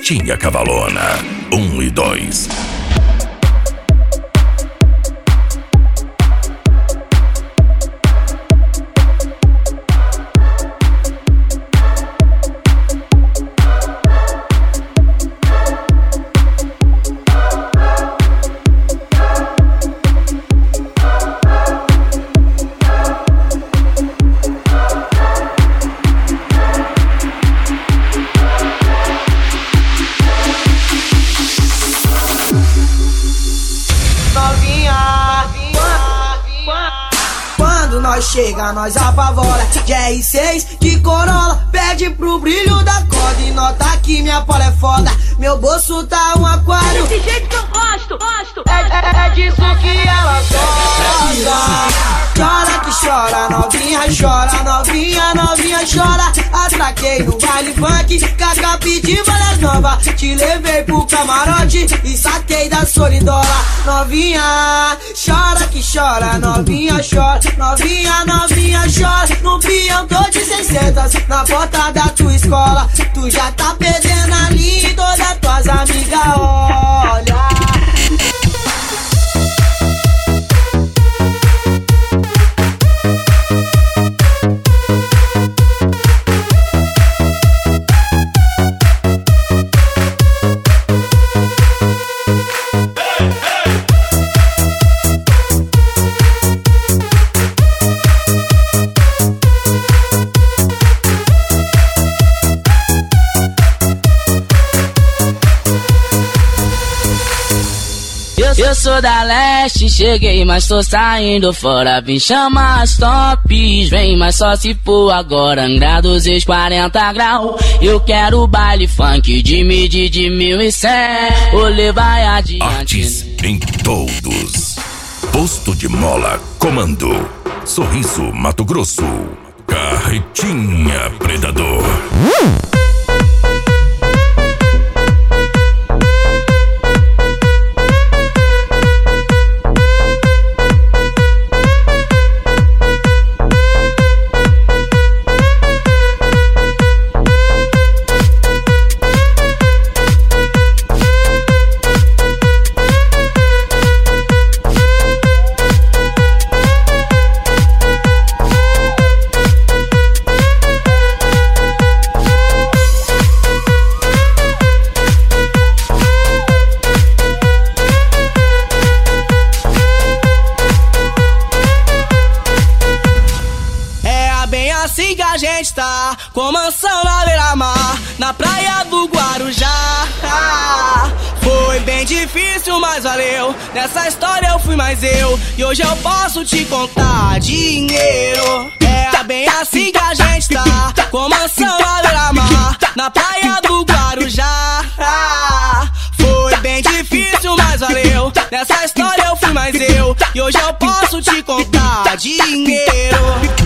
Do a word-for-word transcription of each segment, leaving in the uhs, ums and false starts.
Carretinha Cavalona, um e dois. Chega, nós apavora, de R seis, de Corolla, pede pro brilho da corda e nota que minha pola é foda, meu bolso tá um aquário. Desse jeito que eu gosto, gosto, é, é, é disso que ela gosta. Chora que chora, novinha chora, novinha, novinha chora. Atraquei no baile funk, Cacá pedi várias novas. Te levei pro camarote e saquei da solidola. Novinha, chora que chora, novinha chora, novinha, novinha chora. No peão tô de seiscentos, na porta da tua escola. Tu já tá perdendo ali, todas tuas amigas olha. Eu sou da leste, cheguei, mas tô saindo fora. Vim chamar as tops, vem, mas só se for agora. Angra dos ex quarenta graus. Eu quero baile funk de midi de mil e cem. Olê vai adiante. Artes em todos. Posto de Mola, comando. Sorriso, Mato Grosso. Carretinha Predador. Com mansão na beira-mar, na praia do Guarujá. Ah, foi bem difícil, mas valeu. Nessa história eu fui mais eu, e hoje eu posso te contar dinheiro. É bem assim que a gente tá, com mansão na beira-mar, na praia do Guarujá. Ah, foi bem difícil, mas valeu. Nessa história eu fui mais eu, e hoje eu posso te contar dinheiro.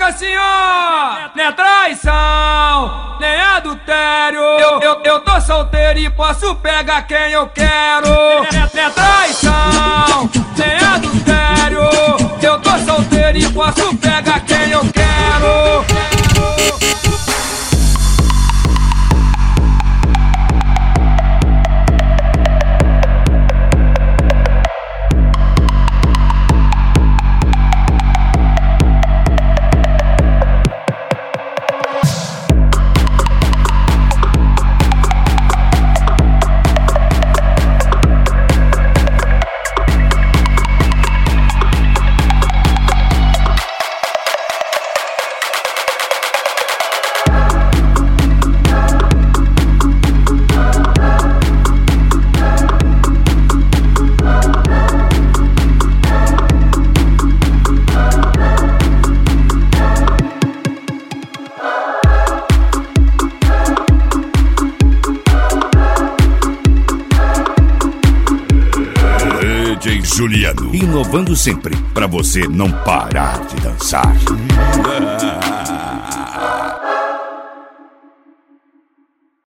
assim, ó, não é traição, nem adultério. Eu, eu, eu tô solteiro e posso pegar quem eu quero. Não é traição, nem adultério. Eu tô solteiro e posso pegar quem eu quero. D J Juliano, inovando sempre, pra você não parar de dançar.